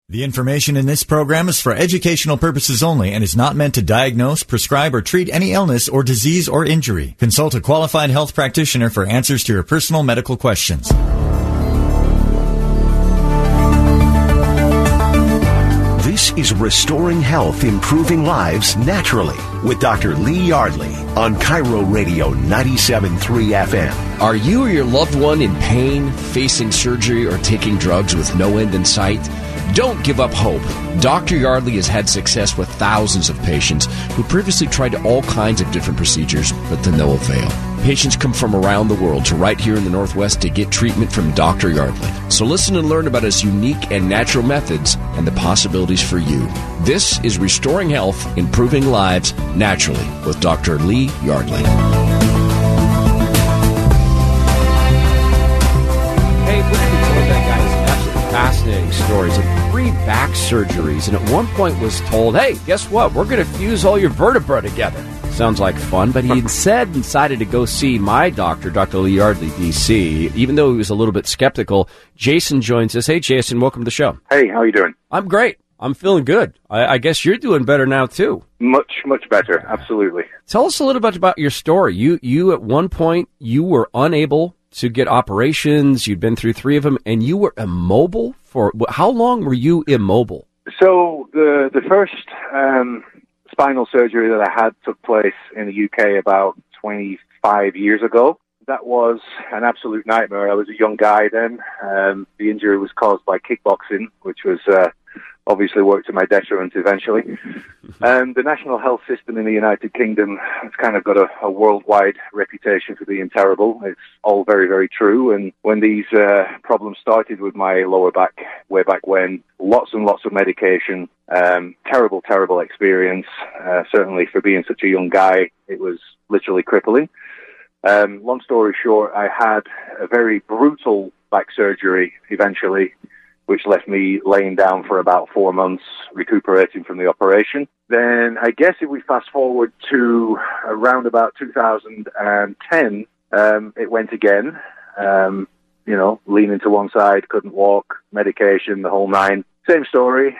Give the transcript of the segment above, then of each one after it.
The information in this program is for educational purposes only and is not meant to diagnose, prescribe, or treat any illness or disease or injury. Consult a qualified health practitioner for answers to your personal medical questions. This is Restoring Health, Improving Lives Naturally with Dr. Lee Yardley on Cairo Radio 97.3 FM. Are you or your loved one in pain, facing surgery, or taking drugs with no end in sight? Don't give up hope. Dr. Yardley has had success with thousands of patients who previously tried all kinds of different procedures, but to no avail. Patients come from around the world to right here in the Northwest to get treatment from Dr. Yardley. So listen and learn about his unique and natural methods and the possibilities for you. This is Restoring Health, Improving Lives Naturally with Dr. Lee Yardley. Hey, we're going to be told that guy's absolutely fascinating stories of 3 back surgeries, and at one point was told, hey, guess what? We're going to fuse all your vertebrae together. Sounds like fun, but he instead decided to go see my doctor, Dr. Lee Yardley, D.C., even though he was a little bit skeptical. Jason joins us. Hey, Jason, welcome to the show. Hey, how are you doing? I'm great. I'm feeling good. I guess you're doing better now, too. Much better, absolutely. Tell us a little bit about your story. You at one point, you were unable to get operations. You'd been through 3 of them, and you were immobile for how long were you immobile? So the first spinal surgery that I had took place in the UK about 25 years ago. That was an absolute nightmare. I was a young guy then. The injury was caused by kickboxing, which was obviously worked to my detriment eventually. The national health system in the United Kingdom has kind of got a worldwide reputation for being terrible. It's all very, very true. And when these problems started with my lower back, way back when, lots and lots of medication, terrible experience. Certainly for being such a young guy, it was literally crippling. Long story short, I had a very brutal back surgery eventually, which left me laying down for about 4 months, recuperating from the operation. Then I guess if we fast forward to around about 2010, it went again. Leaning to one side, couldn't walk, medication, the whole 9. Same story,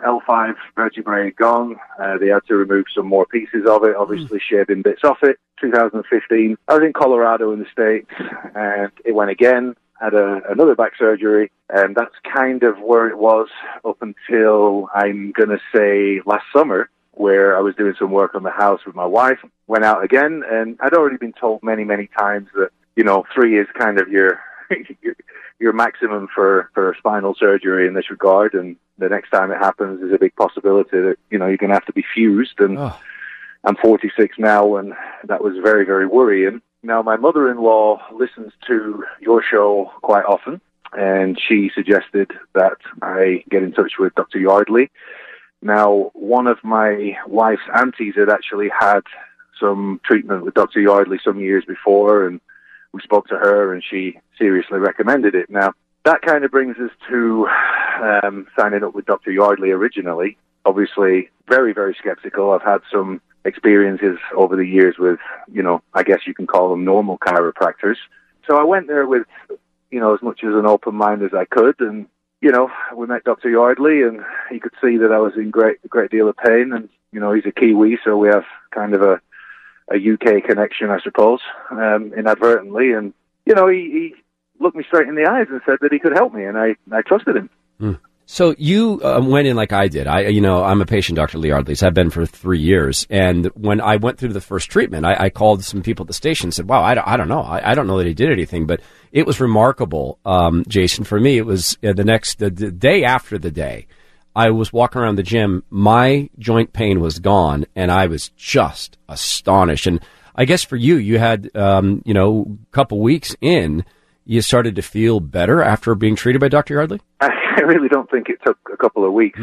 L5 vertebrae gone. They had to remove some more pieces of it, obviously shaving bits off it. 2015, I was in Colorado in the States, and it went again. Had another back surgery, and that's kind of where it was up until, I'm going to say, last summer, where I was doing some work on the house with my wife, went out again, and I'd already been told many, many times that, 3 is kind of your your maximum for spinal surgery in this regard, and the next time it happens there's a big possibility that, you're going to have to be fused, and I'm 46 now, and that was very, very worrying. Now, my mother-in-law listens to your show quite often, and she suggested that I get in touch with Dr. Yardley. Now, one of my wife's aunties had actually had some treatment with Dr. Yardley some years before, and we spoke to her, and she seriously recommended it. Now, that kind of brings us to signing up with Dr. Yardley originally. Obviously, very, very skeptical. I've had some experiences over the years with, I guess you can call them normal chiropractors. So I went there with, as much as an open mind as I could, and, we met Dr. Yardley, and he could see that I was in a great deal of pain, and, he's a Kiwi, so we have kind of a UK connection, I suppose, inadvertently, and, he looked me straight in the eyes and said that he could help me, and I trusted him. So you went in like I did. I'm a patient, Dr. Lee Yardley's. I've been for 3 years. And when I went through the first treatment, I called some people at the station and said, wow, I don't know. I don't know that he did anything, but it was remarkable, Jason. For me, it was the day after the day. I was walking around the gym. My joint pain was gone, and I was just astonished. And I guess for you, you had, a couple weeks in, you started to feel better after being treated by Dr. Yardley? I really don't think it took a couple of weeks.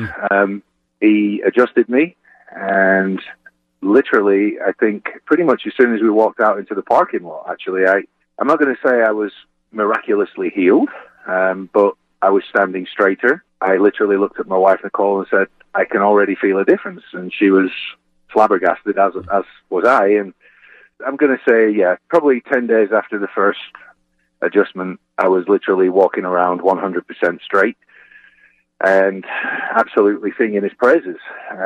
He adjusted me, and literally, I think pretty much as soon as we walked out into the parking lot, actually, I'm not going to say I was miraculously healed, but I was standing straighter. I literally looked at my wife, Nicole, and said, I can already feel a difference. And she was flabbergasted, as was I. And I'm going to say, probably 10 days after the first adjustment, I was literally walking around 100% straight. and absolutely singing his praises.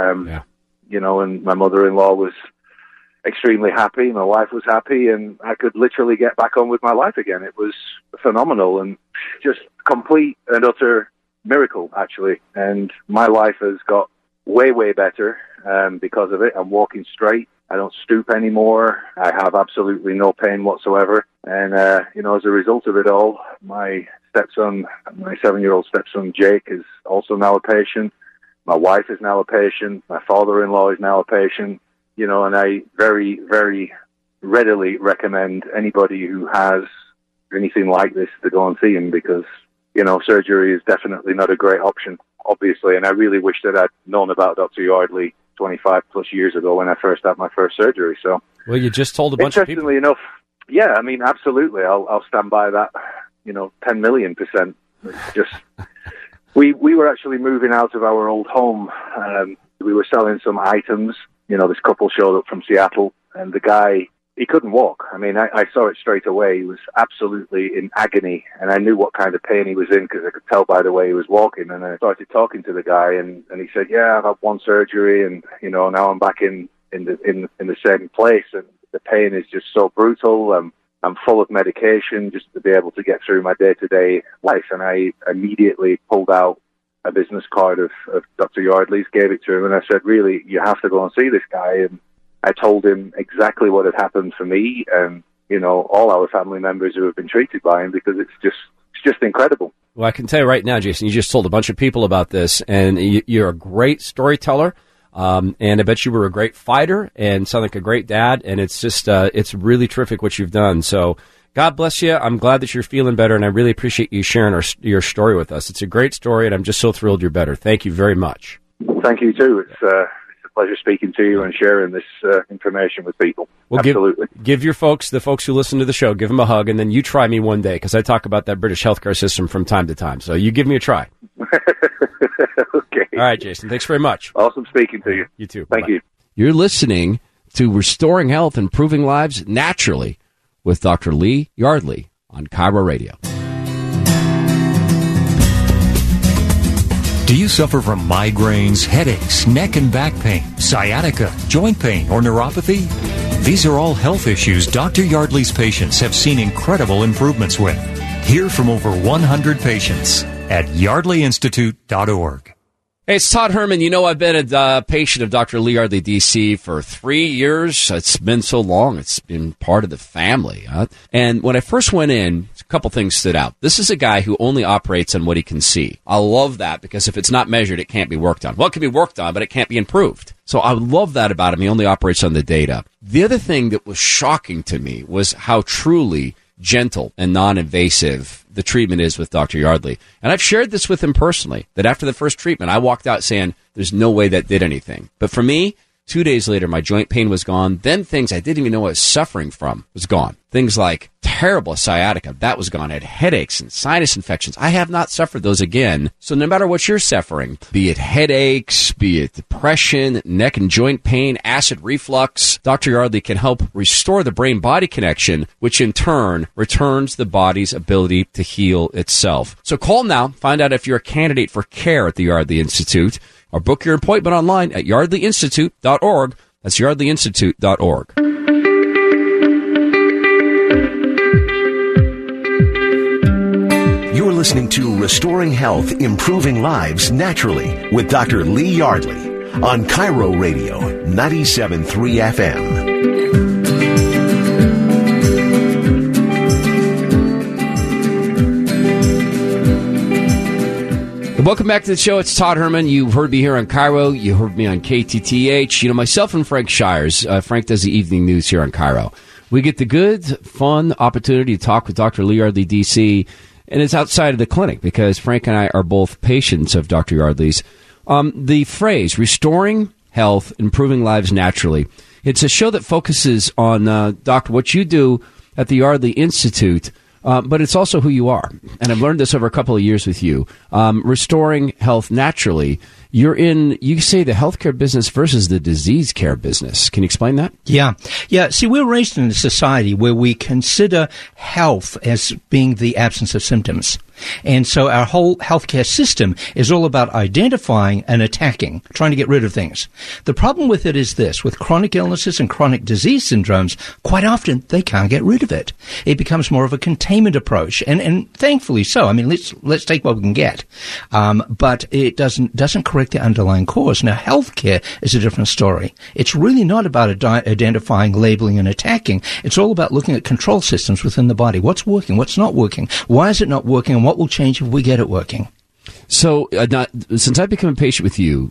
You know, and my mother-in-law was extremely happy. My wife was happy, and I could literally get back on with my life again. It was phenomenal and just complete and utter miracle, actually. And my life has got way, way better because of it. I'm walking straight. I don't stoop anymore. I have absolutely no pain whatsoever. And, you know, as a result of it all, my stepson, my 7-year-old stepson, Jake, is also now a patient. My wife is now a patient. My father-in-law is now a patient. You know, and I very, very readily recommend anybody who has anything like this to go and see him because, you know, surgery is definitely not a great option, obviously. And I really wish that I'd known about Dr. Yardley 25 plus years ago when I first had my first surgery. So, well, you just told a bunch of people. Interestingly enough, yeah, I mean, absolutely. I'll stand by that, you know, 10 million %. It's just, we were actually moving out of our old home. We were selling some items. You know, this couple showed up from Seattle, and the guy, he couldn't walk. I mean, I saw it straight away. He was absolutely in agony, and I knew what kind of pain he was in because I could tell by the way he was walking. And I started talking to the guy, and he said, "Yeah, I've had one surgery, and you know, now I'm back in the same place, and the pain is just so brutal. I'm full of medication just to be able to get through my day-to-day life." And I immediately pulled out a business card of Dr. Yardley's, gave it to him, and I said, "Really, you have to go and see this guy." And I told him exactly what had happened for me and, you know, all our family members who have been treated by him because it's just incredible. Well, I can tell you right now, Jason, you just told a bunch of people about this, and you're a great storyteller, and I bet you were a great fighter and sound like a great dad, and it's just, it's really terrific what you've done. So God bless you. I'm glad that you're feeling better, and I really appreciate you sharing your story with us. It's a great story, and I'm just so thrilled you're better. Thank you very much. Thank you, too. It's a pleasure speaking to you and sharing this information with people. Well, absolutely. Give the folks who listen to the show, give them a hug, and then you try me one day, because I talk about that British healthcare system from time to time. So you give me a try. Okay. All right, Jason. Thanks very much. Awesome speaking to you. You too. Thank Bye-bye. you. You're listening to Restoring Health, Improving Lives Naturally with Dr. Lee Yardley on KIRO Radio. Do you suffer from migraines, headaches, neck and back pain, sciatica, joint pain, or neuropathy? These are all health issues Dr. Yardley's patients have seen incredible improvements with. Hear from over 100 patients at yardleyinstitute.org. Hey, it's Todd Herman. You know, I've been a patient of Dr. Lee Yardley, D.C. for 3 years. It's been so long. It's been part of the family. And when I first went in, a couple things stood out. This is a guy who only operates on what he can see. I love that because if it's not measured, it can't be worked on. Well, it can be worked on, but it can't be improved. So I love that about him. He only operates on the data. The other thing that was shocking to me was how truly gentle and non-invasive the treatment is with Dr. Yardley. And I've shared this with him personally, that after the first treatment, I walked out saying, there's no way that did anything. But for me, 2 days later, my joint pain was gone. Then things I didn't even know I was suffering from was gone. Things like terrible sciatica, that was gone. I had headaches and sinus infections. I have not suffered those again. So no matter what you're suffering, be it headaches, be it depression, neck and joint pain, acid reflux, Dr. Yardley can help restore the brain-body connection, which in turn returns the body's ability to heal itself. So call now, find out if you're a candidate for care at the Yardley Institute, or book your appointment online at yardleyinstitute.org. That's yardleyinstitute.org. You're listening to Restoring Health, Improving Lives Naturally with Dr. Lee Yardley on KIRO Radio 97.3 FM. Welcome back to the show. It's Todd Herman. You've heard me here on KIRO. You heard me on KTTH. You know, myself and Frank Shires. Frank does the evening news here on KIRO. We get the good, fun opportunity to talk with Dr. Lee Yardley, D.C., and it's outside of the clinic because Frank and I are both patients of Dr. Yardley's. The phrase, Restoring Health, Improving Lives Naturally, it's a show that focuses on, Doctor, what you do at the Yardley Institute, but it's also who you are. And I've learned this over a couple of years with you. Restoring Health Naturally, you're in, you say, the healthcare business versus the disease care business. Can you explain that? Yeah. See, we're raised in a society where we consider health as being the absence of symptoms. And so our whole healthcare system is all about identifying and attacking, trying to get rid of things. The problem with it is this: with chronic illnesses and chronic disease syndromes, quite often they can't get rid of it. It becomes more of a containment approach, and thankfully so. I mean, let's take what we can get, but it doesn't correct the underlying cause. Now, healthcare is a different story. It's really not about identifying, labeling, and attacking. It's all about looking at control systems within the body. What's working? What's not working? Why is it not working? And what will change if we get it working? So, since I've become a patient with you,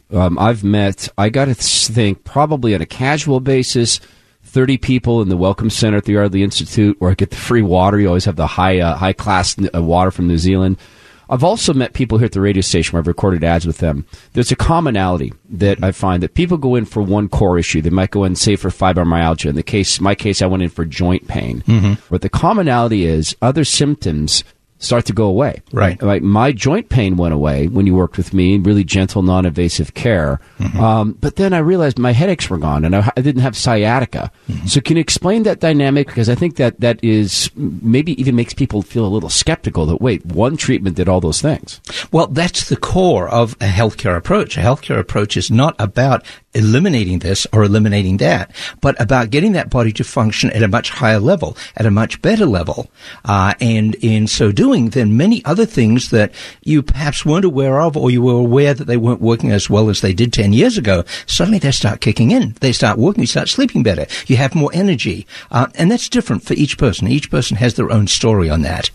I got to think, probably on a casual basis, 30 people in the Welcome Center at the Yardley Institute, where I get the free water. You always have the high class water from New Zealand. I've also met people here at the radio station where I've recorded ads with them. There's a commonality that I find that people go in for one core issue. They might go in, say, for fibromyalgia. In my case, I went in for joint pain. But the commonality is other symptoms start to go away. Right. Like my joint pain went away when you worked with me, really gentle, non-invasive care. But then I realized my headaches were gone, and I didn't have sciatica. So can you explain that dynamic? Because I think that is maybe even makes people feel a little skeptical that, wait, one treatment did all those things. Well, that's the core of a healthcare approach. A healthcare approach is not about eliminating this or eliminating that, but about getting that body to function at a much higher level, at a much better level. And in so doing, then many other things that you perhaps weren't aware of, or you were aware that they weren't working as well as they did 10 years ago, suddenly they start kicking in. They start working. You start sleeping better. You have more energy. And that's different for each person. Each person has their own story on that.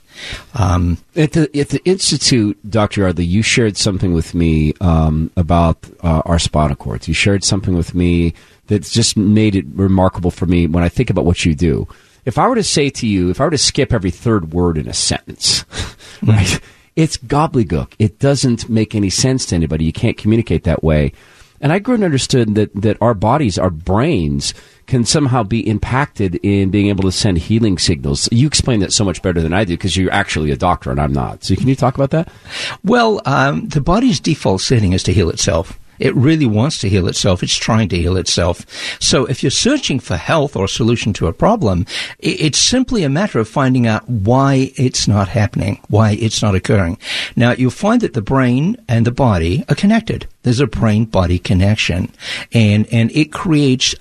At the Institute, Dr. Yardley, you shared something with me about our spinal cords. You shared something with me that's just made it remarkable for me when I think about what you do. If I were to say to you, if I were to skip every third word in a sentence, right, it's gobbledygook. It doesn't make any sense to anybody. You can't communicate that way. And I grew and understood that our bodies, our brains, can somehow be impacted in being able to send healing signals. You explain that so much better than I do because you're actually a doctor and I'm not. So can you talk about that? Well, the body's default setting is to heal itself. It really wants to heal itself. It's trying to heal itself. So if you're searching for health or a solution to a problem, it's simply a matter of finding out why it's not happening, why it's not occurring. Now, you'll find that the brain and the body are connected. There's a brain-body connection, and it creates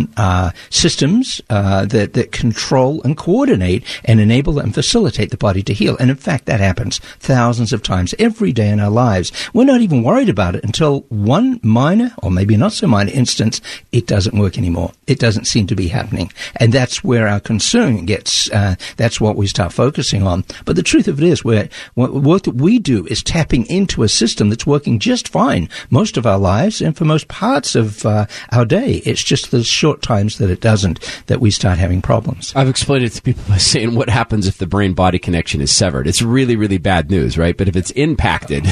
systems that control and coordinate and enable and facilitate the body to heal. And in fact, that happens thousands of times every day in our lives. We're not even worried about it until one minor, or maybe not so minor instance, it doesn't work anymore. It doesn't seem to be happening, and that's where our concern gets. That's what we start focusing on. But the truth of it is, what we do is tapping into a system that's working just fine most of our lives and for most parts of our day. It's just the short times that it doesn't that we start having problems. I've explained it to people by saying, what happens if the brain-body connection is severed? It's really, really bad news, right? But if it's impacted,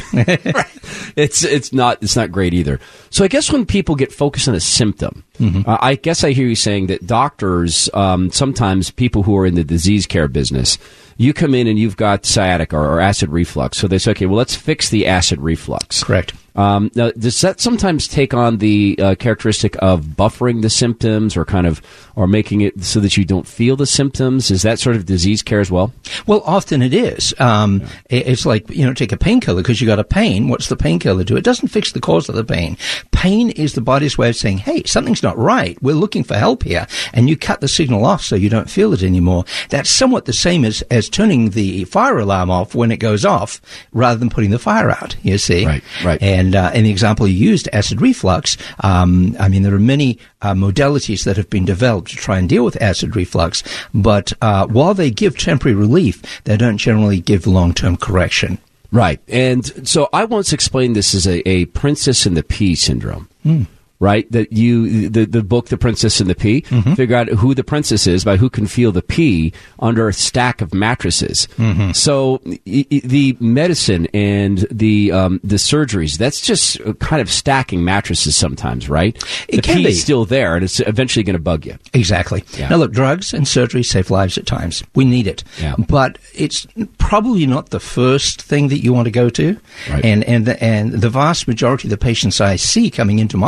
it's not great either. So I guess when people get focused on a symptom, I guess I hear you saying that doctors, sometimes people who are in the disease care business, you come in and you've got sciatica or acid reflux. So they say, okay, well, let's fix the acid reflux. Correct. Now, does that sometimes take on the characteristic of buffering the symptoms or making it so that you don't feel the symptoms? Is that sort of disease care as well? Well, often it is. It's like, take a painkiller because you got a pain. What's the painkiller do? It doesn't fix the cause of the pain. Pain is the body's way of saying, hey, something's not right. We're looking for help here. And you cut the signal off so you don't feel it anymore. That's somewhat the same as turning the fire alarm off when it goes off rather than putting the fire out, you see. Right. And in the example you used, acid reflux, there are many modalities that have been developed to try and deal with acid reflux, but while they give temporary relief, they don't generally give long-term correction. Right. And so I once explained this as a Princess and the Pea syndrome. Right? That the book, The Princess and the Pea, figure out who the princess is by who can feel the pea under a stack of mattresses. So the medicine and the surgeries, that's just kind of stacking mattresses sometimes, right? The pea is still there, and it's eventually going to bug you. Exactly. Yeah. Now, look, drugs and surgery save lives at times. We need it. Yeah. But it's probably not the first thing that you want to go to. Right. And the vast majority of the patients I see coming into my office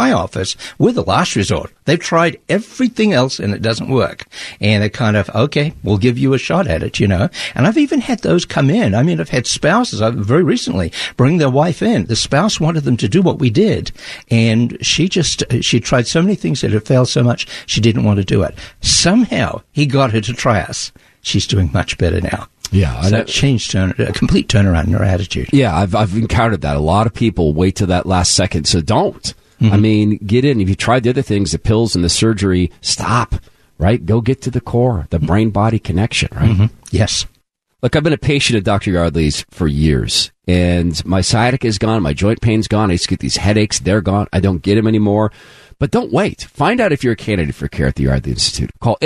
us, we're the last resort. They've tried everything else and it doesn't work. And they're kind of, okay, we'll give you a shot at it, And I've even had those come in. I mean, I've had spouses very recently bring their wife in. The spouse wanted them to do what we did. And she tried so many things that had failed so much, she didn't want to do it. Somehow he got her to try us. She's doing much better now. Yeah, so that changed a complete turnaround in her attitude. Yeah, I've encountered that. A lot of people wait till that last second, so don't. I mean, get in. If you tried the other things, the pills and the surgery, stop, right? Go get to the core, the brain-body connection, right? Yes. Look, I've been a patient at Dr. Yardley's for years, and my sciatica is gone, my joint pain's gone, I used to get these headaches, they're gone, I don't get them anymore. But don't wait. Find out if you're a candidate for care at the Yardley Institute. Call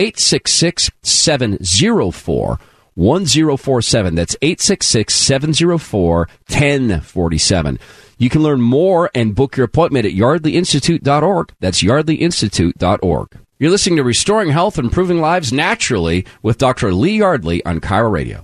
866-704-1047. That's 866-704-1047. You can learn more and book your appointment at yardleyinstitute.org. That's yardleyinstitute.org. You're listening to Restoring Health and Improving Lives Naturally with Dr. Lee Yardley on KIRO Radio.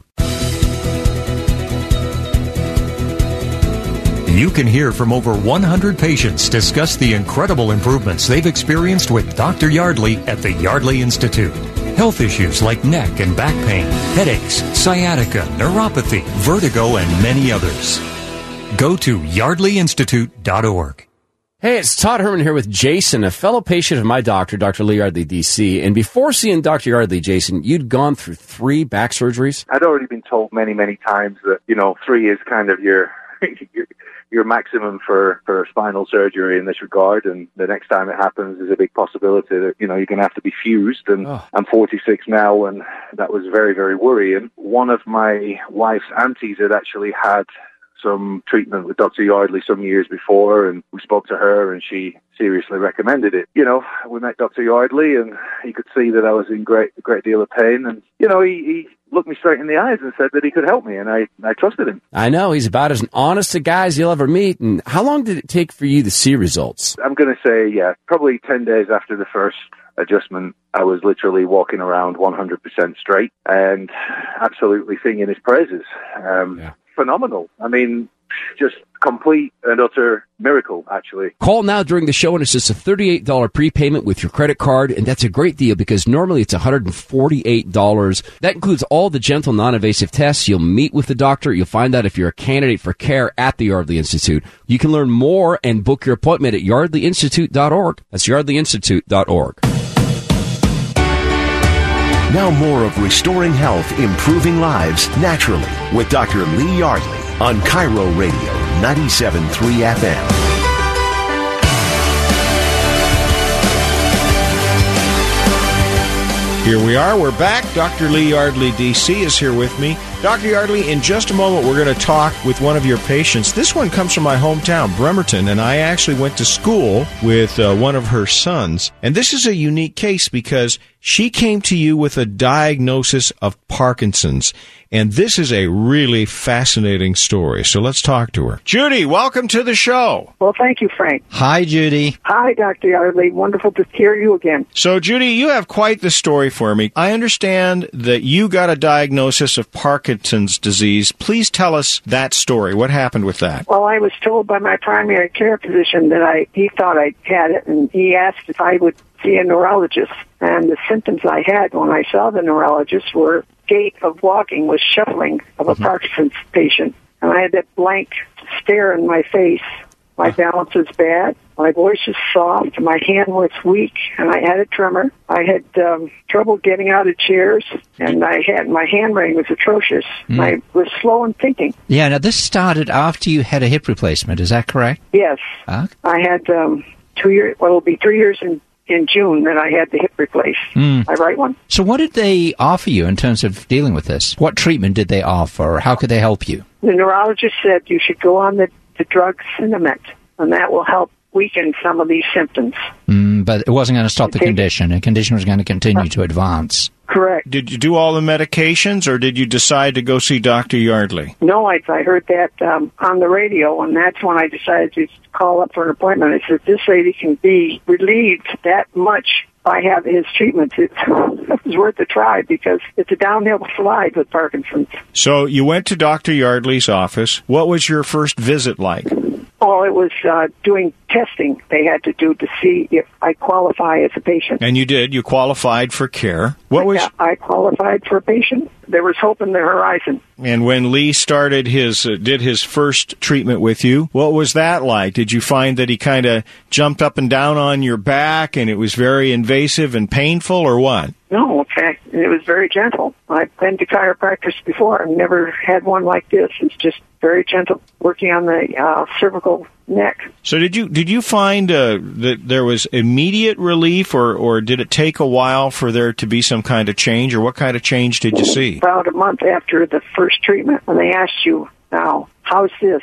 You can hear from over 100 patients discuss the incredible improvements they've experienced with Dr. Yardley at the Yardley Institute. Health issues like neck and back pain, headaches, sciatica, neuropathy, vertigo, and many others. Go to yardleyinstitute.org. Hey, it's Todd Herman here with Jason, a fellow patient of my doctor, Dr. Lee Yardley, D.C. And before seeing Dr. Yardley, Jason, you'd gone through 3 back surgeries? I'd already been told many, many times that, 3 is kind of your maximum for spinal surgery in this regard, and the next time it happens is a big possibility that, you're going to have to be fused, and I'm 46 now, and that was very, very worrying. One of my wife's aunties had actually had some treatment with Dr. Yardley some years before, and we spoke to her, and she seriously recommended it. We met Dr. Yardley, and he could see that I was in a great deal of pain, and, he looked me straight in the eyes and said that he could help me, and I trusted him. I know. He's about as honest a guy as you'll ever meet. And how long did it take for you to see results? I'm going to say, probably 10 days after the first adjustment, I was literally walking around 100% straight and absolutely singing his praises. Phenomenal. I mean, just complete and utter miracle, actually. Call now during the show, and it's just a $38 prepayment with your credit card, and that's a great deal because normally it's $148. That includes all the gentle, non-invasive tests. You'll meet with the doctor. You'll find out if you're a candidate for care at the Yardley Institute. You can learn more and book your appointment at yardleyinstitute.org. That's yardleyinstitute.org. Now more of Restoring Health, Improving Lives Naturally with Dr. Lee Yardley on KIRO Radio 97.3 FM. Here we are. We're back. Dr. Lee Yardley, D.C. is here with me. Dr. Yardley, in just a moment, we're going to talk with one of your patients. This one comes from my hometown, Bremerton, and I actually went to school with one of her sons. And this is a unique case because she came to you with a diagnosis of Parkinson's. And this is a really fascinating story. So let's talk to her. Judy, welcome to the show. Well, thank you, Frank. Hi, Judy. Hi, Dr. Yardley. Wonderful to hear you again. So, Judy, you have quite the story for me. I understand that you got a diagnosis of Parkinson's disease. Please tell us that story. What happened with that? Well, I was told by my primary care physician that he thought I had it, and he asked if I would see a neurologist. And the symptoms I had when I saw the neurologist were gait of walking was shuffling of a Parkinson's patient. And I had that blank stare in my face. My balance is bad. My voice is soft. My hand was weak, and I had a tremor. I had trouble getting out of chairs, and my handwriting was atrocious. I was slow in thinking. Yeah, now this started after you had a hip replacement. Is that correct? Yes. I had 2 years. Well, it'll be 3 years in June that I had the hip replaced. I write one. So what did they offer you in terms of dealing with this? What treatment did they offer, or how could they help you? The neurologist said you should go on the drug Sinemet, and that will help weaken some of these symptoms. But it wasn't going to stop the condition. The condition was going to continue to advance. Correct. Did you do all the medications, or did you decide to go see Dr. Yardley? No, I heard that on the radio, and that's when I decided to call up for an appointment. I said, this lady can be relieved that much by having his treatment. It was worth a try because it's a downhill slide with Parkinson's. So you went to Dr. Yardley's office. What was your first visit like? Oh, it was doing testing they had to do to see if I qualify as a patient. And you did. You qualified for care. What was? Yeah, I qualified for a patient. There was hope in the horizon. And when Lee started did his first treatment with you, what was that like? Did you find that he kind of jumped up and down on your back and it was very invasive and painful, or what? No, in fact, it was very gentle. I've been to chiropractors before. I've never had one like this. It's just very gentle, working on the cervical neck. So did you find that there was immediate relief, or did it take a while for there to be some kind of change, or what kind of change did you see? About a month after the first treatment, when they asked you, now, how's this,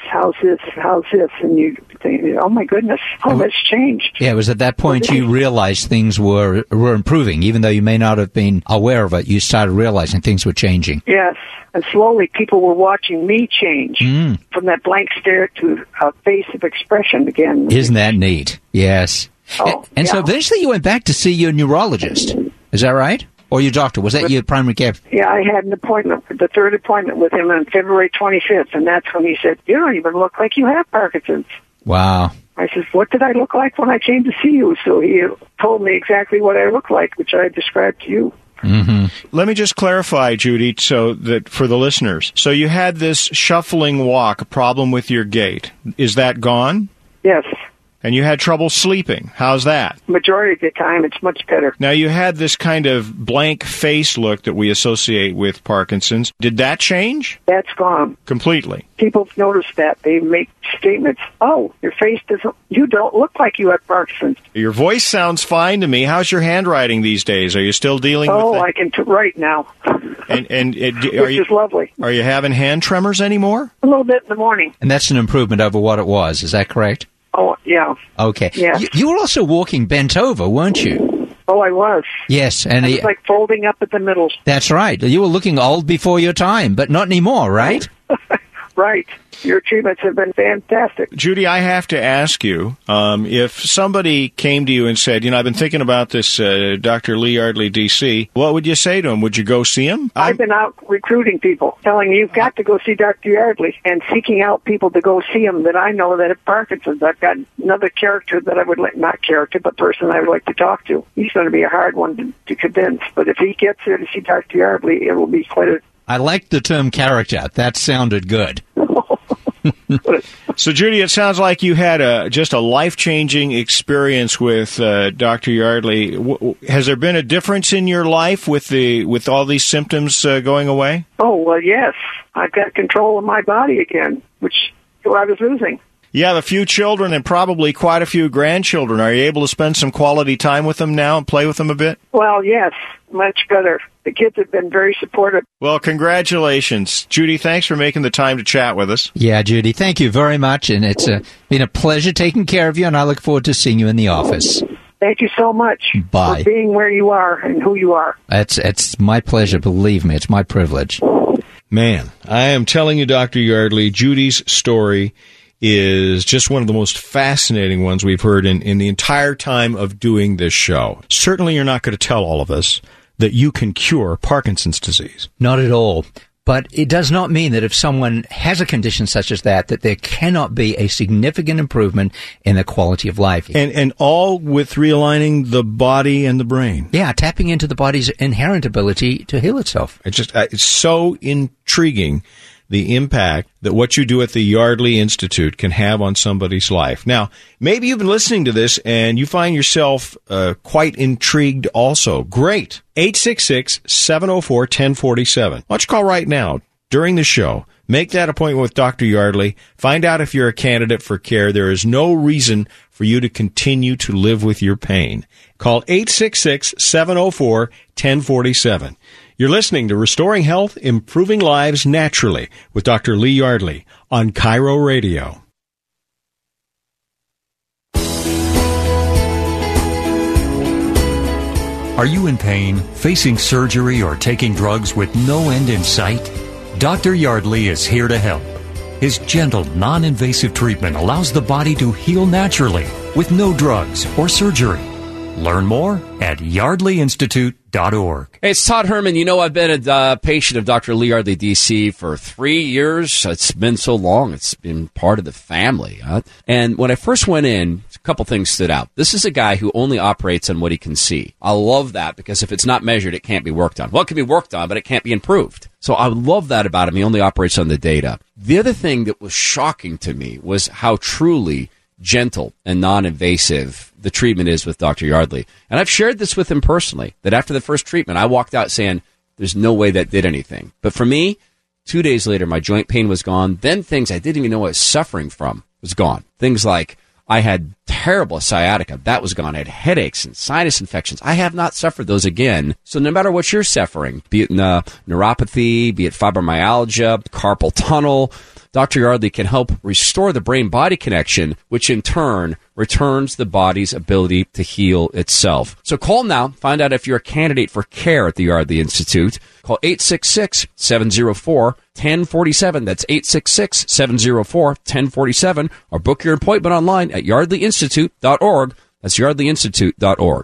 and you think, oh my goodness, how much changed. Yeah, it was at that point you realized things were improving, even though you may not have been aware of it. You started realizing things were changing. Yes, and slowly people were watching me change from that blank stare to a face of expression again. Isn't that neat? Yes. Oh, and so eventually you went back to see your neurologist. Is that right? Or your doctor? Was that your primary care? Yeah, I had an appointment, the third appointment with him on February 25th, and that's when he said, you don't even look like you have Parkinson's. Wow. I said, what did I look like when I came to see you? So he told me exactly what I looked like, which I described to you. Mm-hmm. Let me just clarify, Judy, so that for the listeners. So you had this shuffling walk, a problem with your gait. Is that gone? Yes. And you had trouble sleeping. How's that? Majority of the time, it's much better. Now, you had this kind of blank face look that we associate with Parkinson's. Did that change? That's gone. Completely. People notice that. They make statements, oh, you don't look like you have Parkinson's. Your voice sounds fine to me. How's your handwriting these days? Are you still dealing with it? Oh, I can write now. Which is lovely. Are you having hand tremors anymore? A little bit in the morning. And that's an improvement over what it was. Is that correct? Oh, yeah. Okay. Yeah. You were also walking bent over, weren't you? Oh, I was. Yes. And it was like folding up at the middle. That's right. You were looking old before your time, but not anymore, right? Right. Your treatments have been fantastic. Judy, I have to ask you, if somebody came to you and said, I've been thinking about this Dr. Lee Yardley, D.C., what would you say to him? Would you go see him? I've been out recruiting people, telling them you've got to go see Dr. Yardley, and seeking out people to go see him that I know that have Parkinson's. I've got another character that I would like, not character, but person I would like to talk to. He's going to be a hard one to convince, but if he gets there to see Dr. Yardley, it will be quite a... I like the term character. That sounded good. So, Judy, it sounds like you had just a life-changing experience with Dr. Yardley. Has there been a difference in your life with all these symptoms going away? Oh, well, yes. I've got control of my body again, which I was losing. You have a few children and probably quite a few grandchildren. Are you able to spend some quality time with them now and play with them a bit? Well, yes, much better. The kids have been very supportive. Well, congratulations. Judy, thanks for making the time to chat with us. Yeah, Judy, thank you very much, and it's been a pleasure taking care of you, and I look forward to seeing you in the office. Thank you so much for being where you are and who you are. It's my pleasure, believe me. It's my privilege. Man, I am telling you, Dr. Yardley, Judy's story is just one of the most fascinating ones we've heard in the entire time of doing this show. Certainly you're not going to tell all of us that you can cure Parkinson's disease. Not at all. But it does not mean that if someone has a condition such as that there cannot be a significant improvement in the quality of life. And all with realigning the body and the brain. Yeah, tapping into the body's inherent ability to heal itself. It's so intriguing, the impact that what you do at the Yardley Institute can have on somebody's life. Now, maybe you've been listening to this and you find yourself quite intrigued also. Great. 866-704-1047. Why don't you call right now during the show? Make that appointment with Dr. Yardley. Find out if you're a candidate for care. There is no reason for you to continue to live with your pain. Call 866-704-1047. You're listening to Restoring Health, Improving Lives Naturally with Dr. Lee Yardley on Cairo Radio. Are you in pain, facing surgery, or taking drugs with no end in sight? Dr. Yardley is here to help. His gentle, non-invasive treatment allows the body to heal naturally with no drugs or surgery. Learn more at yardleyinstitute.org. Hey, it's Todd Herman. You know, I've been a patient of Dr. Lee Yardley, D.C. for 3 years. It's been so long. It's been part of the family. And when I first went in, a couple things stood out. This is a guy who only operates on what he can see. I love that because if it's not measured, it can't be worked on. Well, it can be worked on, but it can't be improved. So I love that about him. He only operates on the data. The other thing that was shocking to me was how truly gentle and non-invasive the treatment is with Dr. Yardley. And I've shared this with him personally, that after the first treatment, I walked out saying, there's no way that did anything. But for me, 2 days later, my joint pain was gone. Then things I didn't even know I was suffering from was gone. Things like I had terrible sciatica. That was gone. I had headaches and sinus infections. I have not suffered those again. So no matter what you're suffering, be it neuropathy, be it fibromyalgia, carpal tunnel, Dr. Yardley can help restore the brain-body connection, which in turn returns the body's ability to heal itself. So call now. Find out if you're a candidate for care at the Yardley Institute. Call 866-704-1047. That's 866-704-1047. Or book your appointment online at yardleyinstitute.org. That's yardleyinstitute.org.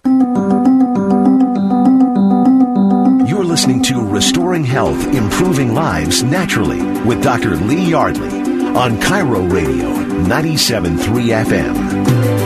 You're listening to Restoring Health, Improving Lives Naturally with Dr. Lee Yardley on Cairo Radio 97.3 FM.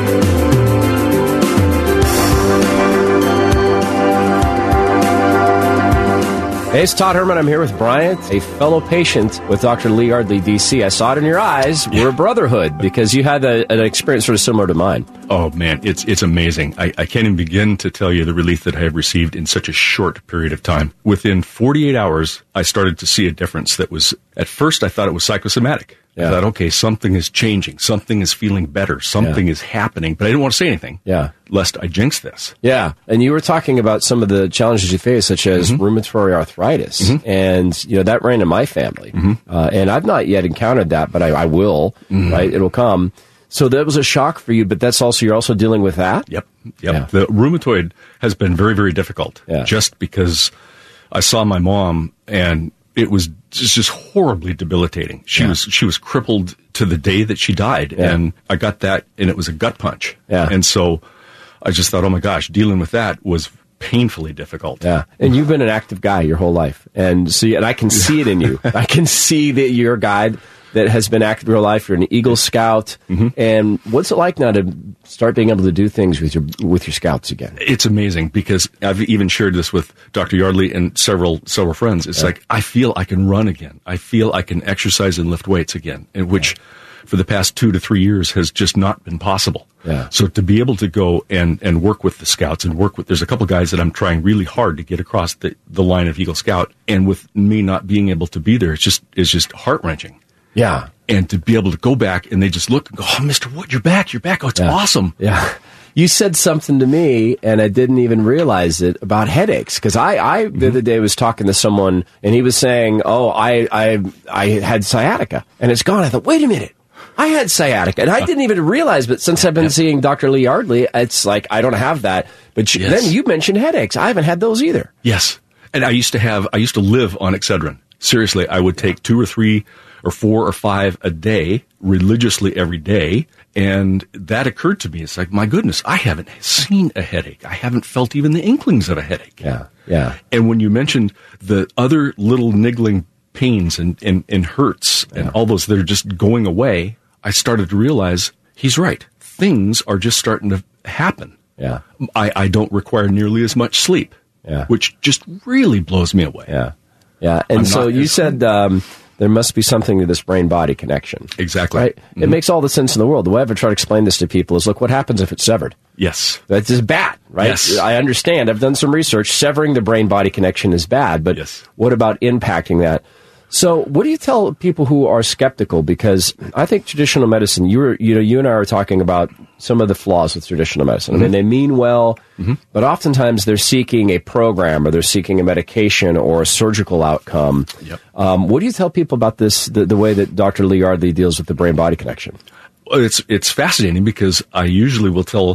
Hey, it's Todd Herman. I'm here with Bryant, a fellow patient with Dr. Lee Yardley, D.C. I saw it in your eyes. We're a brotherhood because you had an experience sort of similar to mine. Oh, man, it's amazing. I can't even begin to tell you the relief that I have received in such a short period of time. Within 48 hours, I started to see a difference that was, at first, I thought it was psychosomatic. Yeah. I thought, okay, something is changing. Something is feeling better. Something is happening. But I didn't want to say anything. Yeah. Lest I jinx this. Yeah. And you were talking about some of the challenges you face, such as rheumatoid arthritis. And, you know, that ran in my family. And I've not yet encountered that, but I will, right? It'll come. So that was a shock for you, but that's also, you're also dealing with that? Yep. Yeah. The rheumatoid has been very, very difficult. Yeah. Just because I saw my mom and it was just horribly debilitating. She was crippled to the day that she died, and I got that, and it was a gut punch. Yeah. And so I just thought, oh my gosh, dealing with that was painfully difficult. Yeah. And you've been an active guy your whole life, and I can see it in you. I can see that you're a guy that has been active your life. You're an Eagle Scout. And what's it like now to start being able to do things with your scouts again? It's amazing because I've even shared this with Dr. Yardley and several friends. It's like, I feel I can run again. I feel I can exercise and lift weights again, which for the past 2 to 3 years has just not been possible. Yeah. So to be able to go and work with the scouts and there's a couple guys that I'm trying really hard to get across the line of Eagle Scout, and with me not being able to be there, it's just heart-wrenching. Yeah. And to be able to go back and they just look and go, oh, Mr. Wood, you're back. Oh, it's awesome. Yeah. You said something to me and I didn't even realize it about headaches. Cause I the other day was talking to someone and he was saying, oh, I had sciatica and it's gone. I thought, wait a minute. I had sciatica and I didn't even realize, but since I've been seeing Dr. Lee Yardley, it's like, I don't have that. But then you mentioned headaches. I haven't had those either. Yes. And I used to live on Excedrin. Seriously, I would take 2 or 3 or 4 or 5 a day, religiously every day. And that occurred to me. It's like, my goodness, I haven't seen a headache. I haven't felt even the inklings of a headache. Yeah, yeah. And when you mentioned the other little niggling pains and hurts and all those that are just going away, I started to realize he's right. Things are just starting to happen. Yeah. I don't require nearly as much sleep, which just really blows me away. Yeah. Yeah. And so you said there must be something to this brain-body connection. Exactly. Right? It makes all the sense in the world. The way I've tried to explain this to people is, look, what happens if it's severed? Yes. That's just bad, right? Yes. I understand. I've done some research. Severing the brain-body connection is bad, but what about impacting that? So what do you tell people who are skeptical? Because I think traditional medicine, you and I are talking about some of the flaws with traditional medicine. I mean, they mean well, but oftentimes they're seeking a program or they're seeking a medication or a surgical outcome. Yep. What do you tell people about this, the way that Dr. Lee Yardley deals with the brain-body connection? Well, it's fascinating because I usually will tell,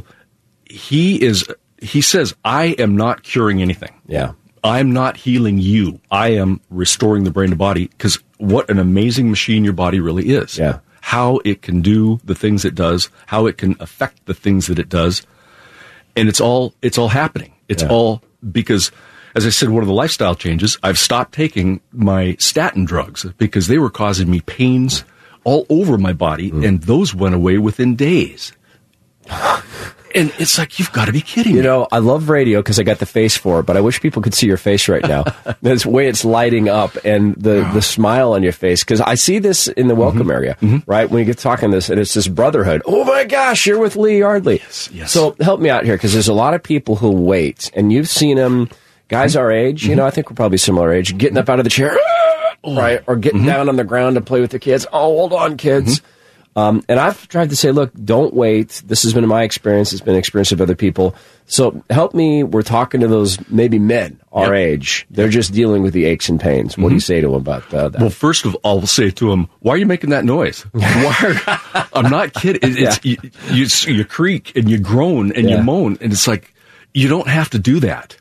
he says, I am not curing anything. Yeah. I'm not healing you. I am restoring the brain to body, because what an amazing machine your body really is. Yeah. How it can do the things it does, how it can affect the things that it does. And it's all happening. It's all because, as I said, one of the lifestyle changes, I've stopped taking my statin drugs because they were causing me pains all over my body, and those went away within days. And it's like, you've got to be kidding me. You know, I love radio because I got the face for it, but I wish people could see your face right now. The way it's lighting up and the smile on your face. Because I see this in the welcome area, right? When you get talking this, and it's this brotherhood. Oh, my gosh, you're with Lee Yardley. Yes. So help me out here, because there's a lot of people who wait, and you've seen them, guys our age, you know, I think we're probably similar age, getting up out of the chair, right? Or getting down on the ground to play with the kids. Oh, hold on, kids. And I've tried to say, look, don't wait. This has been my experience. It's been an experience of other people. So help me. We're talking to those maybe men our age. They're just dealing with the aches and pains. What do you say to them about that? Well, first of all, I'll say to them, why are you making that noise? I'm not kidding. You creak and you groan and you moan. And it's like, you don't have to do that.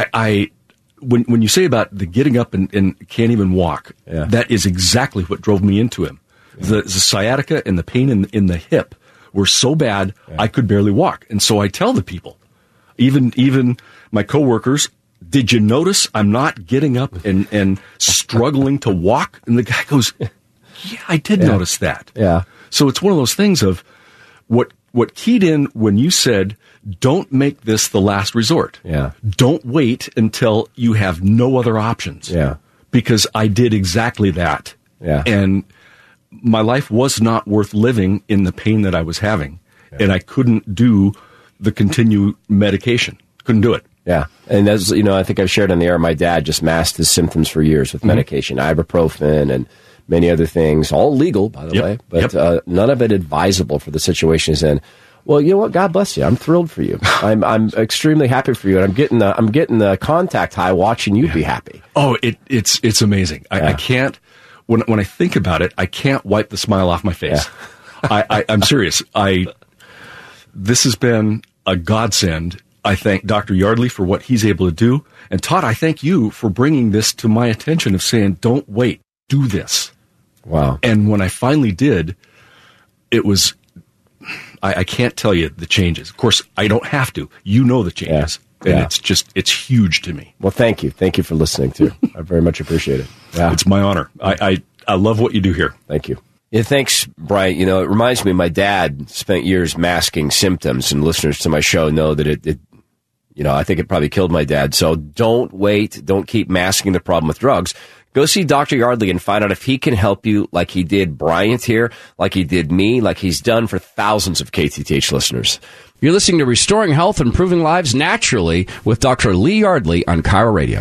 When you say about the getting up and can't even walk, that is exactly what drove me into him. The sciatica and the pain in the hip were so bad I could barely walk. And so I tell the people, even my coworkers, did you notice I'm not getting up and struggling to walk? And the guy goes, yeah, I did notice that. Yeah. So it's one of those things of what keyed in when you said, don't make this the last resort. Yeah. Don't wait until you have no other options. Yeah. Because I did exactly that. Yeah. And my life was not worth living in the pain that I was having. Yeah. And I couldn't do the continued medication. Couldn't do it. Yeah. And as you know, I think I've shared on the air, my dad just masked his symptoms for years with medication, ibuprofen and many other things, all legal, by the way, but none of it advisable for the situation he's in. Well, you know what? God bless you. I'm thrilled for you. I'm extremely happy for you, and I'm getting the contact high watching you be happy. Oh, it's amazing. I can't. When I think about it, I can't wipe the smile off my face. Yeah. I'm serious. This has been a godsend. I thank Dr. Yardley for what he's able to do. And Todd, I thank you for bringing this to my attention of saying, don't wait, do this. Wow. And when I finally did, it was, I can't tell you the changes. Of course, I don't have to. You know the changes. And it's huge to me. Well, thank you. Thank you for listening, too. I very much appreciate it. Yeah. It's my honor. I love what you do here. Thank you. Yeah, thanks, Brian. You know, it reminds me, my dad spent years masking symptoms, and listeners to my show know that it I think it probably killed my dad. So don't wait. Don't keep masking the problem with drugs. Go see Dr. Yardley and find out if he can help you like he did Bryant here, like he did me, like he's done for thousands of KTTH listeners. You're listening to Restoring Health, Improving Lives Naturally with Dr. Lee Yardley on KIRO Radio.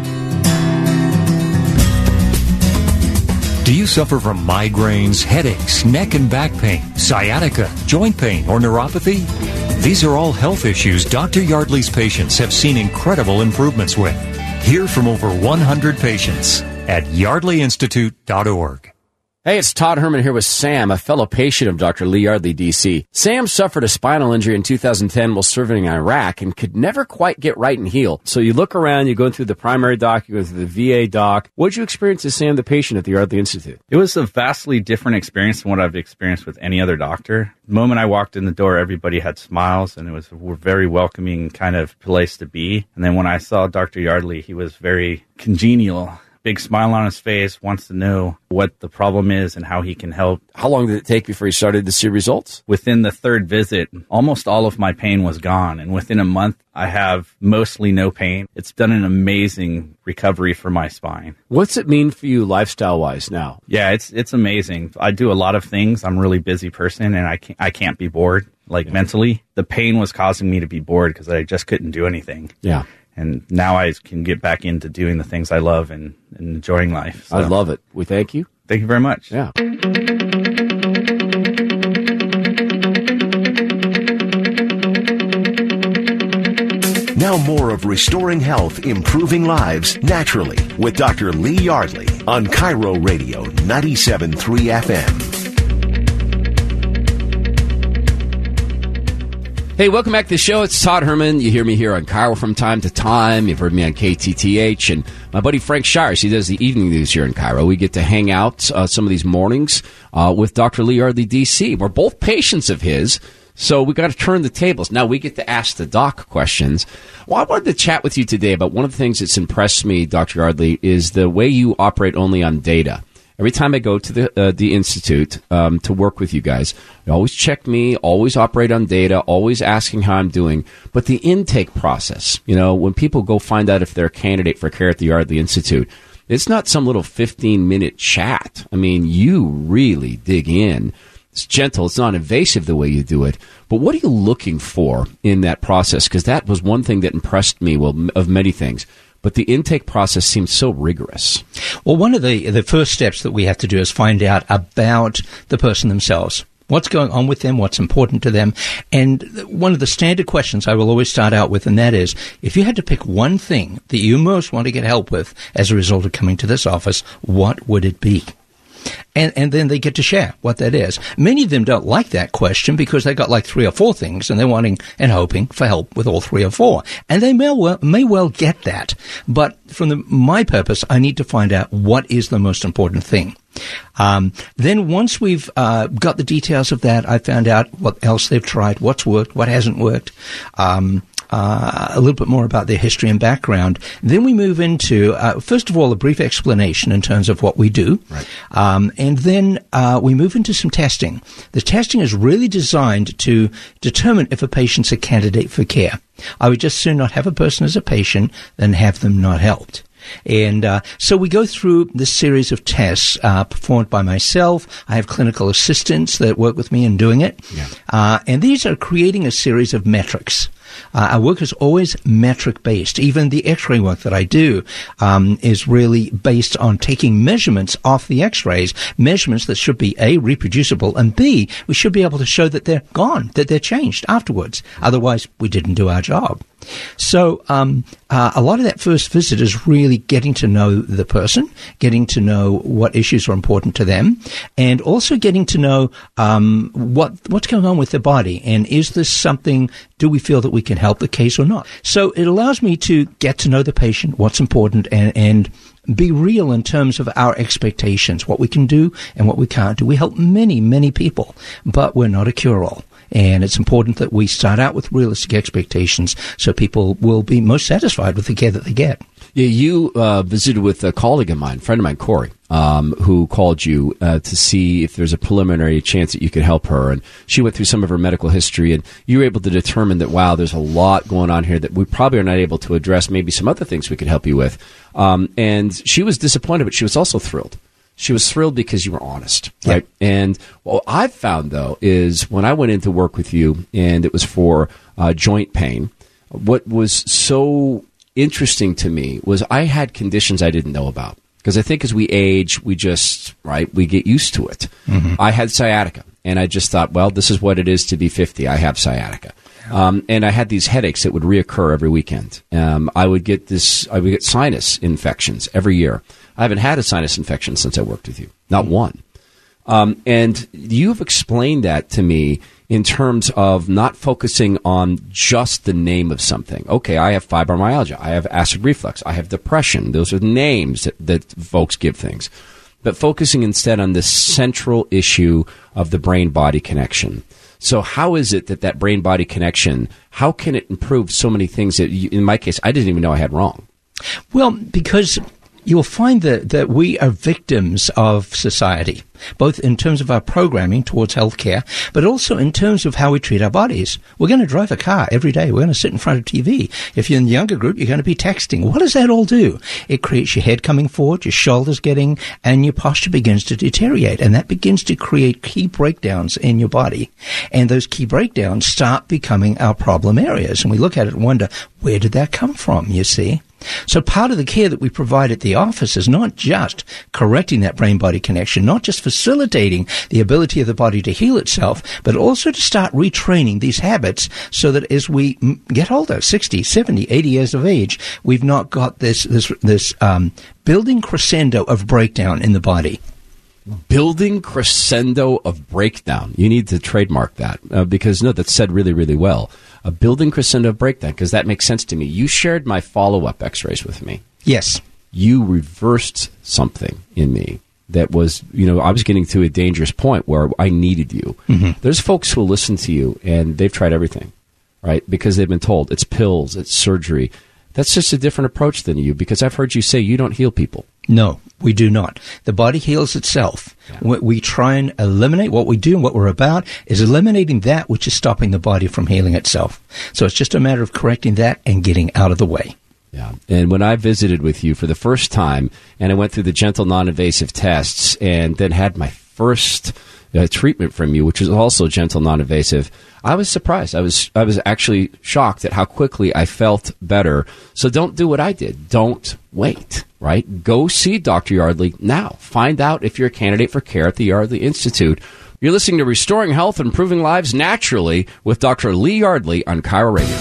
Do you suffer from migraines, headaches, neck and back pain, sciatica, joint pain, or neuropathy? These are all health issues Dr. Yardley's patients have seen incredible improvements with. Hear from over 100 patients at yardleyinstitute.org. Hey, it's Todd Herman here with Sam, a fellow patient of Dr. Lee Yardley, D.C. Sam suffered a spinal injury in 2010 while serving in Iraq and could never quite get right and heal. So you look around, you go through the primary doc, you go through the VA doc. What did you experience as Sam, the patient at the Yardley Institute? It was a vastly different experience than what I've experienced with any other doctor. The moment I walked in the door, everybody had smiles, and it was a very welcoming kind of place to be. And then when I saw Dr. Yardley, he was very congenial. Big smile on his face, wants to know what the problem is and how he can help. How long did it take before you started to see results? Within the third visit, almost all of my pain was gone. And within a month, I have mostly no pain. It's done an amazing recovery for my spine. What's it mean for you lifestyle-wise now? Yeah, it's amazing. I do a lot of things. I'm a really busy person, and I can't be bored, mentally. The pain was causing me to be bored because I just couldn't do anything. Yeah. And now I can get back into doing the things I love and enjoying life. So. I love it. We thank you. Thank you very much. Yeah. Now more of Restoring Health, Improving Lives Naturally with Dr. Lee Yardley on KIRO Radio 97.3 FM. Hey, welcome back to the show. It's Todd Herman. You hear me here on KIRO from time to time. You've heard me on KTTH. And my buddy Frank Shires, he does the evening news here in KIRO. We get to hang out some of these mornings with Dr. Lee Yardley, D.C. We're both patients of his. So we got to turn the tables. Now we get to ask the doc questions. Well, I wanted to chat with you today about one of the things that's impressed me, Dr. Yardley, is the way you operate only on data. Every time I go to the Institute to work with you guys, you always check me, always operate on data, always asking how I'm doing. But the intake process, when people go find out if they're a candidate for care at the Yardley Institute, it's not some little 15-minute chat. I mean, you really dig in. It's gentle. It's not invasive the way you do it. But what are you looking for in that process? Because that was one thing that impressed me, of many things. But the intake process seems so rigorous. Well, one of the first steps that we have to do is find out about the person themselves. What's going on with them? What's important to them? And one of the standard questions I will always start out with, and that is, if you had to pick one thing that you most want to get help with as a result of coming to this office, what would it be? And then they get to share what that is. Many of them don't like that question because they got like 3 or 4 things and they're wanting and hoping for help with all 3 or 4. And they may well get that. But from my purpose, I need to find out what is the most important thing. Then once we've got the details of that, I found out what else they've tried, what's worked, what hasn't worked. A little bit more about their history and background. Then we move into, first of all, a brief explanation in terms of what we do. Right. And then we move into some testing. The testing is really designed to determine if a patient's a candidate for care. I would just soon not have a person as a patient than have them not helped. And so we go through this series of tests performed by myself. I have clinical assistants that work with me in doing it. Yeah. And these are creating a series of metrics. Our work is always metric-based. Even the X-ray work that I do is really based on taking measurements off the X-rays, measurements that should be, A, reproducible, and B, we should be able to show that they're gone, that they're changed afterwards. Otherwise, we didn't do our job. So a lot of that first visit is really getting to know the person, getting to know what issues are important to them, and also getting to know what's going on with their body, and is this something, do we feel that we can help the case or not? So it allows me to get to know the patient, what's important, and be real in terms of our expectations, what we can do and what we can't do. We help many, many people, but we're not a cure-all. And it's important that we start out with realistic expectations so people will be most satisfied with the care that they get. Yeah, you visited with a colleague of mine, a friend of mine, Corey, who called you to see if there's a preliminary chance that you could help her. And she went through some of her medical history, and you were able to determine that, wow, there's a lot going on here that we probably are not able to address, maybe some other things we could help you with. And she was disappointed, but she was also thrilled. She was thrilled because you were honest, right? Yeah. And what I've found, though, is when I went in to work with you, and it was for joint pain, what was so interesting to me was I had conditions I didn't know about. Because I think as we age, we get used to it. Mm-hmm. I had sciatica, and I just thought, well, this is what it is to be 50. I have sciatica. And I had these headaches that would reoccur every weekend. I would get sinus infections every year. I haven't had a sinus infection since I worked with you. Not one. And you've explained that to me in terms of not focusing on just the name of something. Okay, I have fibromyalgia. I have acid reflux. I have depression. Those are names that folks give things. But focusing instead on the central issue of the brain-body connection. So how is it that brain-body connection, how can it improve so many things that, in my case, I didn't even know I had wrong? Well, because you'll find that we are victims of society, both in terms of our programming towards healthcare, but also in terms of how we treat our bodies. We're going to drive a car every day. We're going to sit in front of TV. If you're in the younger group, you're going to be texting. What does that all do? It creates your head coming forward, your shoulders and your posture begins to deteriorate. And that begins to create key breakdowns in your body. And those key breakdowns start becoming our problem areas. And we look at it and wonder, where did that come from, you see? So part of the care that we provide at the office is not just correcting that brain-body connection, not just facilitating the ability of the body to heal itself, but also to start retraining these habits so that as we get older, 60, 70, 80 years of age, we've not got this building crescendo of breakdown in the body. Building crescendo of breakdown. You need to trademark that because, no, that's said really, really well. A building crescendo of breakdown, because that makes sense to me. You shared my follow-up x-rays with me. Yes. You reversed something in me that was, I was getting to a dangerous point where I needed you. Mm-hmm. There's folks who listen to you, and they've tried everything, right? Because they've been told it's pills, it's surgery. That's just a different approach than you, because I've heard you say you don't heal people. No, we do not. The body heals itself. Yeah. We try and eliminate what we do, and what we're about is eliminating that which is stopping the body from healing itself. So it's just a matter of correcting that and getting out of the way. Yeah. And when I visited with you for the first time, and I went through the gentle, non-invasive tests, and then had my first treatment from you, which was also gentle, non-invasive, I was surprised. I was actually shocked at how quickly I felt better. So don't do what I did. Don't wait, right? Go see Dr. Yardley now. Find out if you're a candidate for care at the Yardley Institute. You're listening to Restoring Health, Improving Lives Naturally with Dr. Lee Yardley on KIRO Radio.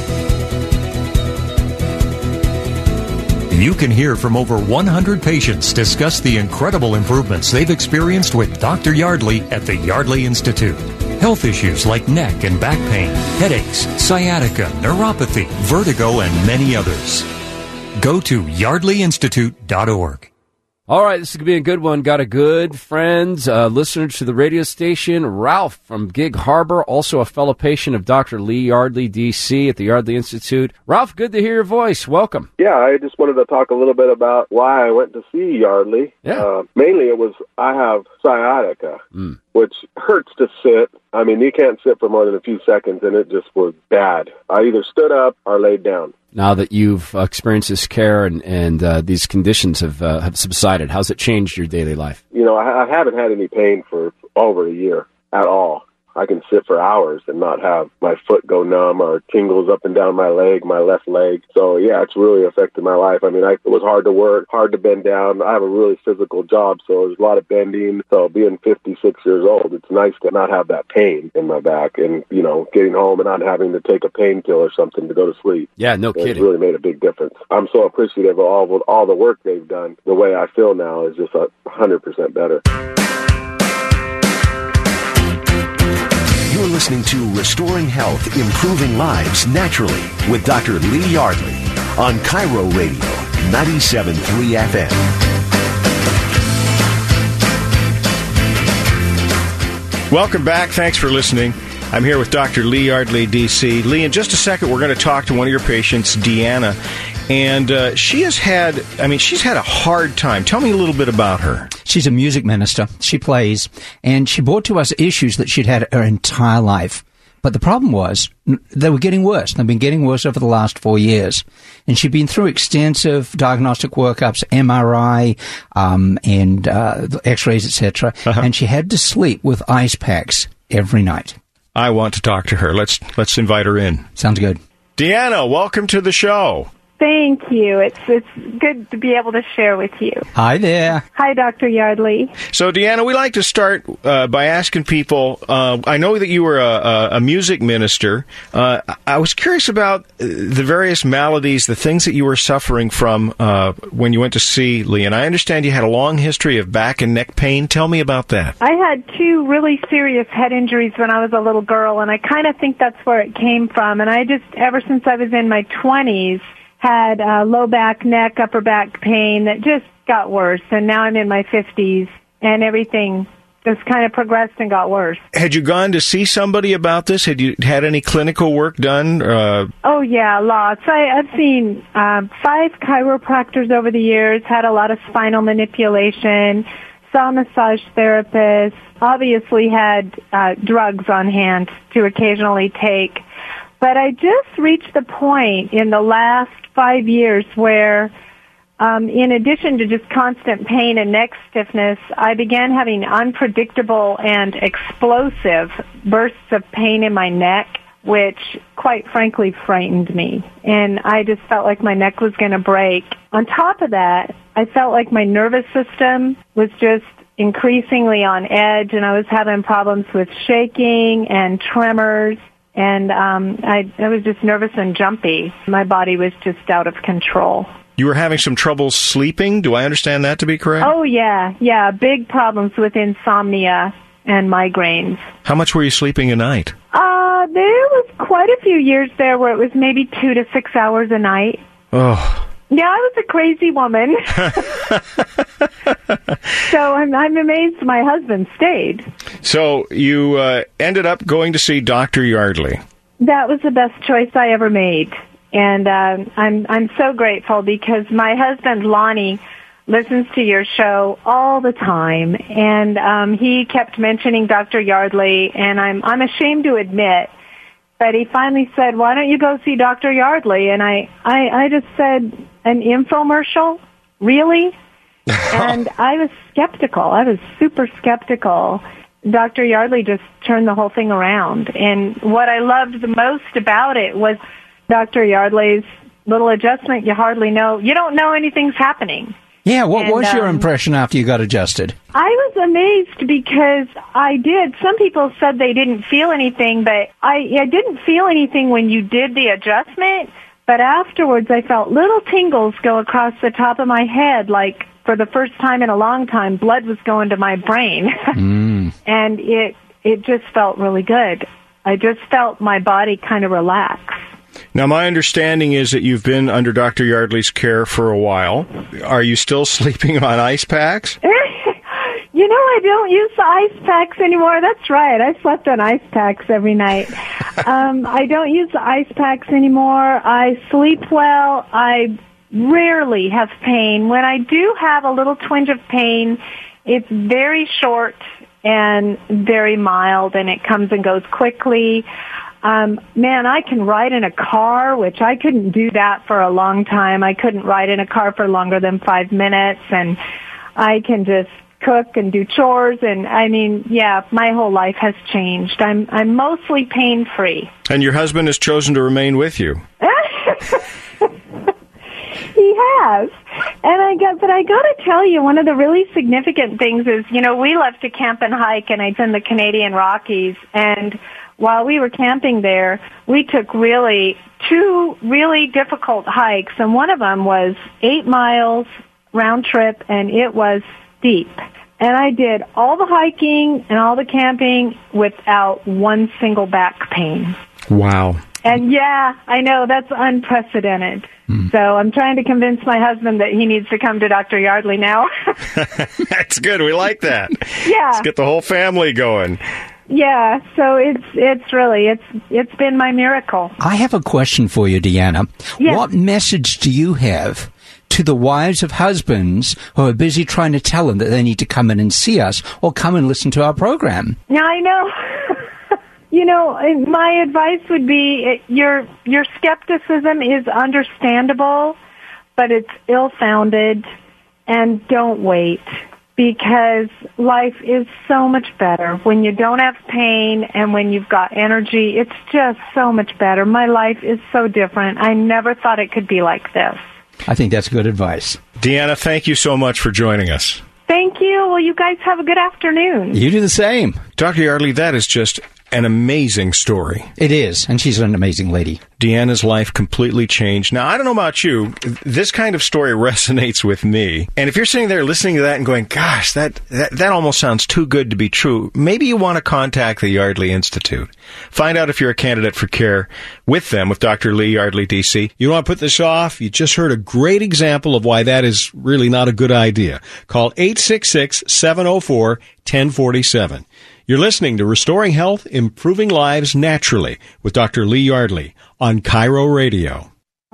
You can hear from over 100 patients discuss the incredible improvements they've experienced with Dr. Yardley at the Yardley Institute. Health issues like neck and back pain, headaches, sciatica, neuropathy, vertigo, and many others. Go to yardleyinstitute.org. All right, this is going to be a good one. Got a good friend, listener to the radio station, Ralph from Gig Harbor, also a fellow patient of Dr. Lee Yardley, D.C. at the Yardley Institute. Ralph, good to hear your voice. Welcome. Yeah, I just wanted to talk a little bit about why I went to see Yardley. Yeah. Mainly it was I have sciatica, which hurts to sit. I mean, you can't sit for more than a few seconds, and it just was bad. I either stood up or laid down. Now that you've experienced this care and these conditions have subsided, how's it changed your daily life? I haven't had any pain for over a year at all. I can sit for hours and not have my foot go numb or tingles up and down my left leg. So, yeah, it's really affected my life. I mean, it was hard to work, hard to bend down. I have a really physical job, so there's a lot of bending. So being 56 years old, it's nice to not have that pain in my back and, getting home and not having to take a pain pill or something to go to sleep. Yeah, no kidding. It's really made a big difference. I'm so appreciative of all the work they've done. The way I feel now is just 100% better. You're listening to Restoring Health, Improving Lives Naturally with Dr. Lee Yardley on KIRO Radio, 97.3 FM. Welcome back. Thanks for listening. I'm here with Dr. Lee Yardley, D.C. Lee, in just a second, we're going to talk to one of your patients, Deanna. And she's had a hard time. Tell me a little bit about her. She's a music minister. She plays. And she brought to us issues that she'd had her entire life. But the problem was they were getting worse. They've been getting worse over the last 4 years. And she'd been through extensive diagnostic workups, MRI, and x-rays, etc. Uh-huh. And she had to sleep with ice packs every night. I want to talk to her. Let's invite her in. Sounds good. Deanna, welcome to the show. Thank you. It's good to be able to share with you. Hi there. Hi, Dr. Yardley. So, Deanna, we like to start by asking people, I know that you were a music minister. I was curious about the various maladies, the things that you were suffering from when you went to see Lee. And I understand you had a long history of back and neck pain. Tell me about that. I had 2 really serious head injuries when I was a little girl, and I kind of think that's where it came from. And I just, ever since I was in my 20s, had low back, neck, upper back pain that just got worse. And now I'm in my 50s, and everything just kind of progressed and got worse. Had you gone to see somebody about this? Had you had any clinical work done? Oh, yeah, lots. I've seen 5 chiropractors over the years, had a lot of spinal manipulation, saw a massage therapist, obviously had drugs on hand to occasionally take. But I just reached the point in the last 5 years where, in addition to just constant pain and neck stiffness, I began having unpredictable and explosive bursts of pain in my neck, which quite frankly frightened me. And I just felt like my neck was going to break. On top of that, I felt like my nervous system was just increasingly on edge, and I was having problems with shaking and tremors. And I was just nervous and jumpy. My body was just out of control. You were having some trouble sleeping? Do I understand that to be correct? Oh, yeah. Big problems with insomnia and migraines. How much were you sleeping a night? There was quite a few years there where it was maybe 2 to 6 hours a night. Oh, Yeah, I was a crazy woman. So I'm amazed my husband stayed. So you ended up going to see Dr. Yardley. That was the best choice I ever made. And I'm so grateful because my husband, Lonnie, listens to your show all the time. And he kept mentioning Dr. Yardley, and I'm ashamed to admit, but he finally said, why don't you go see Dr. Yardley? And I just said, an infomercial? Really? And I was skeptical. I was super skeptical. Dr. Yardley just turned the whole thing around. And what I loved the most about it was Dr. Yardley's little adjustment. You hardly know. You don't know anything's happening. Yeah, what was your impression after you got adjusted? I was amazed because I did. Some people said they didn't feel anything, but I didn't feel anything when you did the adjustment. But afterwards, I felt little tingles go across the top of my head, like for the first time in a long time, blood was going to my brain. And it just felt really good. I just felt my body kind of relax. Now, my understanding is that you've been under Dr. Yardley's care for a while. Are you still sleeping on ice packs? You know, I don't use the ice packs anymore. That's right. I slept on ice packs every night. I don't use the ice packs anymore. I sleep well. I rarely have pain. When I do have a little twinge of pain, it's very short and very mild, and it comes and goes quickly. Man, I can ride in a car, which I couldn't do that for a long time. I couldn't ride in a car for longer than 5 minutes, and I can just cook and do chores, and I mean, yeah, my whole life has changed. I'm mostly pain-free. And your husband has chosen to remain with you. He has. But I got to tell you, one of the really significant things is, you know, we love to camp and hike, and it's in the Canadian Rockies, and while we were camping there, we took two really difficult hikes, and one of them was 8 miles round trip, and it was steep. And I did all the hiking and all the camping without one single back pain. Wow. And yeah, I know, that's unprecedented. So I'm trying to convince my husband that he needs to come to Dr. Yardley now. That's good. We like that. Yeah. Let's get the whole family going. Yeah, so it's been my miracle. I have a question for you, Deanna. Yes. What message do you have to the wives of husbands who are busy trying to tell them that they need to come in and see us or come and listen to our program? Now, I know, you know, my advice would be your skepticism is understandable, but it's ill-founded, and don't wait. Because life is so much better when you don't have pain and when you've got energy. It's just so much better. My life is so different. I never thought it could be like this. I think that's good advice. Deanna, thank you so much for joining us. Thank you. Well, you guys have a good afternoon. You do the same. Dr. Yardley, that is just an amazing story. It is, and she's an amazing lady. Deanna's life completely changed. Now, I don't know about you, this kind of story resonates with me. And if you're sitting there listening to that and going, gosh, that almost sounds too good to be true, maybe you want to contact the Yardley Institute. Find out if you're a candidate for care with them, with Dr. Lee Yardley, D.C. You don't want to put this off. You just heard a great example of why that is really not a good idea. Call 866-704-1047. You're listening to Restoring Health, Improving Lives Naturally with Dr. Lee Yardley on Cairo Radio.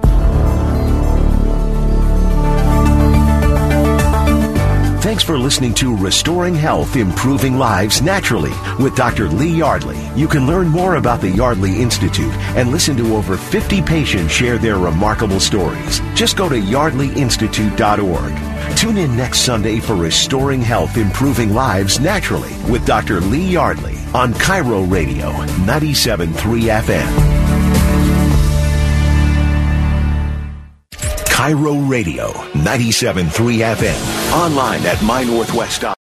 Thanks for listening to Restoring Health, Improving Lives Naturally with Dr. Lee Yardley. You can learn more about the Yardley Institute and listen to over 50 patients share their remarkable stories. Just go to yardleyinstitute.org. Tune in next Sunday for Restoring Health, Improving Lives Naturally with Dr. Lee Yardley on Cairo Radio, 97.3 FM. Cairo Radio, 97.3 FM. Online at mynorthwest.com.